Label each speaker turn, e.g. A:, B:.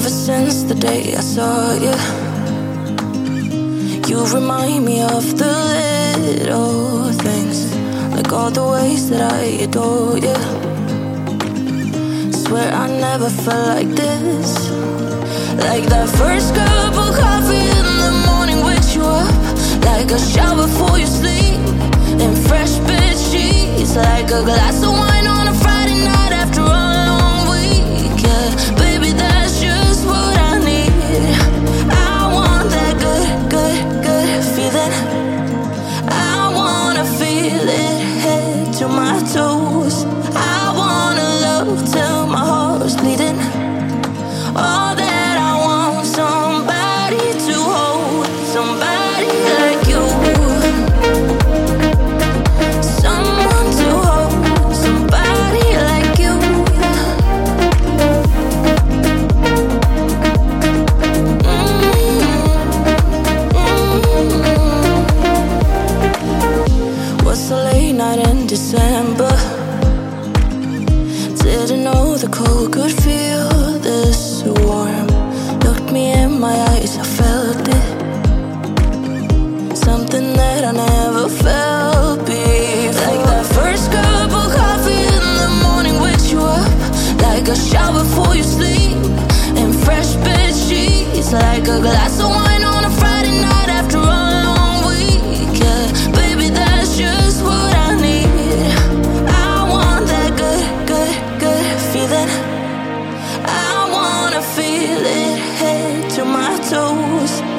A: Ever since the day I saw you, you remind me of the little things, like all the ways that I adore you. Swear I never felt like this, like that first cup of coffee in the morning wakes you up, like a shower before you sleep, and fresh bed sheets, like a glass of wine on a Friday night after a long week. Yeah, baby, that's just what I need. I want that good, good, good feeling. I wanna feel it head to my toes. I wanna love till my heart's bleeding. All that I want, somebody to hold, somebody like you. Someone to hold, somebody like you. Was a late night in December. Didn't know the cold could feel this warm. Looked me in my eyes, I felt it. Something that I never felt before. Like that first cup of coffee in the morning wakes you up, like a shower before you sleep, and fresh bed sheets, like a glass of wine on a Friday night after a long week. Yeah, baby, that's just what I need. I want that good, good, good feeling. I wanna feel it head to my toes.